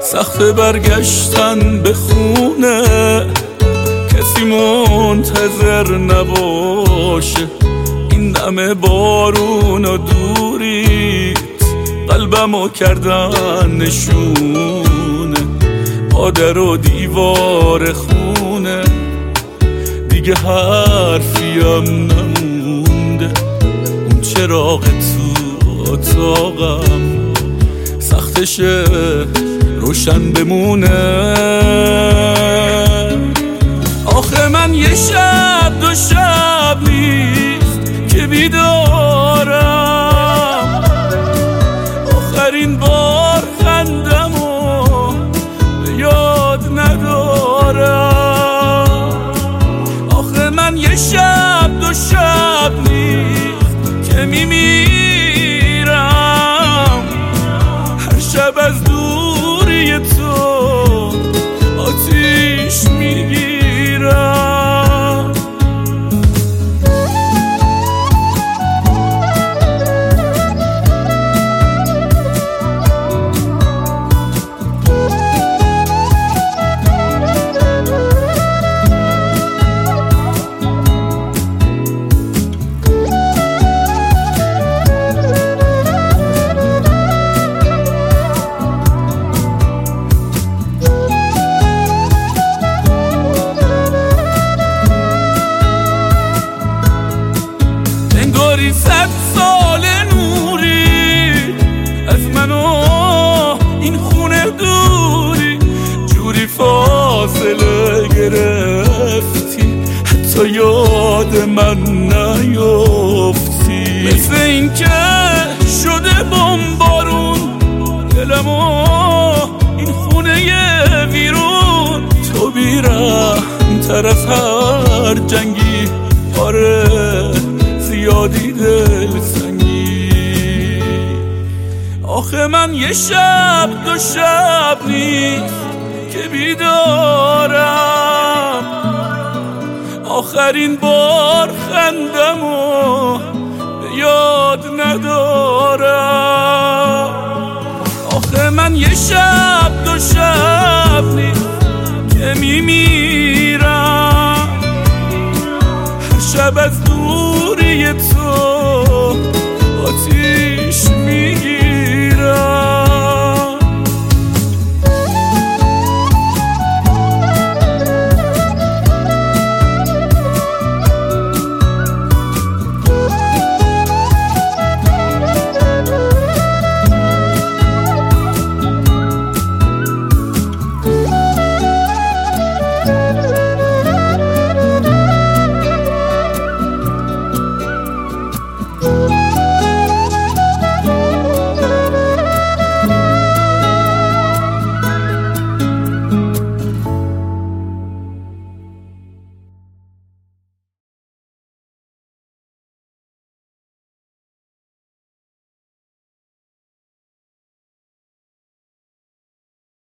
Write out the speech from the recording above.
سخت برگشتن به خونه، کسی منتظر نباشه. این دم بارون و دوریت قلبمو کردن نشونه، پادر و دیوار خونه، دیگه حرفیم نمونده. اون چراغ تو اتاقم سختشه روشن بمونه. آخه من یه شب دو شب نیست که بیدارم، آخرین بار خندمو به یاد ندارم. آخه من یه شب دو شب نیست که میمیرم، هر شب از دوری تو آتیش میگیرم. انگاری 100 سال نوری از من و این خونه دوری، جوری فاصله گرفتی حتی یاد من نیافتی. مثل این که شده بمبارون دلم و این خونه ویرون، تو بیرحم تر از هر جنگی، آره زیادی دل سنگی. آخه من یه شب دو شب نیست که بیدارم، آخرین بار خندمو به یاد ندارم. آخه من یه شب دو شب نیست که میمیرم، هر شب از دوری تو آتیش میگیرم.